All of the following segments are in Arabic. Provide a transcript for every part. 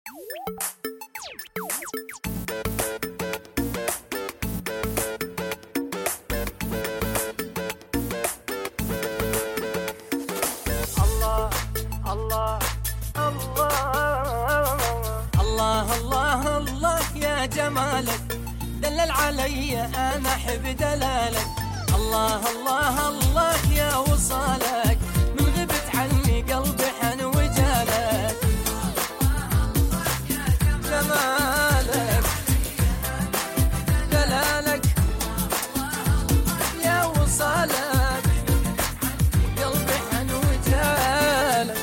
الله الله يا جمالك دلل علي أنا أحب دلالك. الله الله الله يا وصالك من غبت عني قلبي حن وجالك. جمالك دلالك يا وصالك قلبي حن وجالك.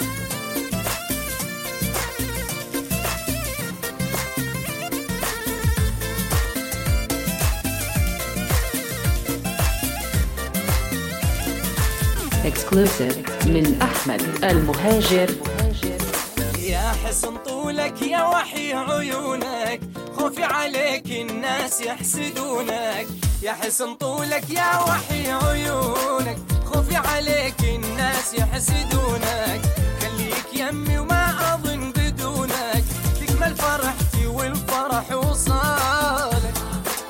Exclusive من أحمد المهاجر. يا حسن طولك يا وحي عيونك خوفي عليك الناس يحسدونك. يا حسن طولك يا وحي عيونك خوفي عليك الناس يحسدونك. خليك يمي وما أظن بدونك تكمل فرحتي والفرح وصالك.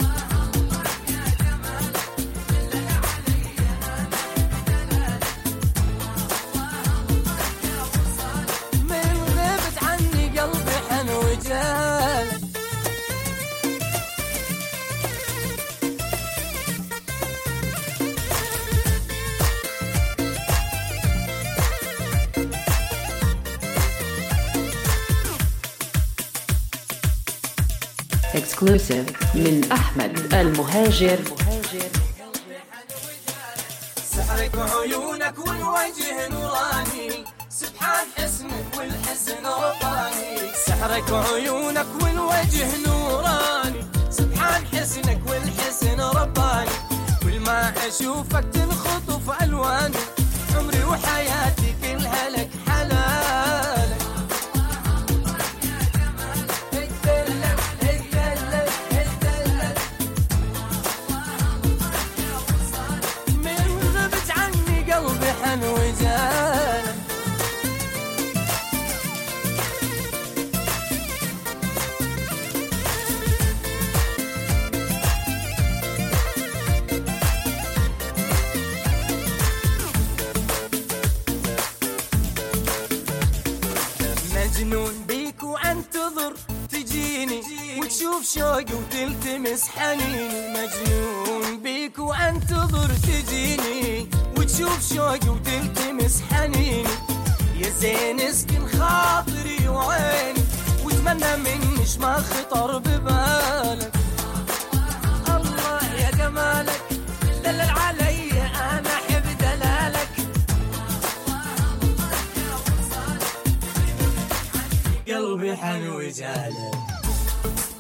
Exclusive من أحمد المهاجر. سحرك وعيونك والوجه نوراني سبحان حسنك والحسن رباني. سحرك وعيونك والوجه نوراني سبحان حسنك والحسن رباني. كل ما أشوفك تنخطف ألواني عمري وحياتي كلها لك حلالك. مجنون بيك وانتظر تجيني وتشوف شوقي وتلتمس حنيني. مجنون بيك وانتظر تجيني وتشوف شوقي وتلتمس حنيني. يا زين اسكن خاطري وعيني واتمنى منيش ما خطر ببالك. الله يا جمالك دلل علي انا احب دلالك. قلبي حن وجالك.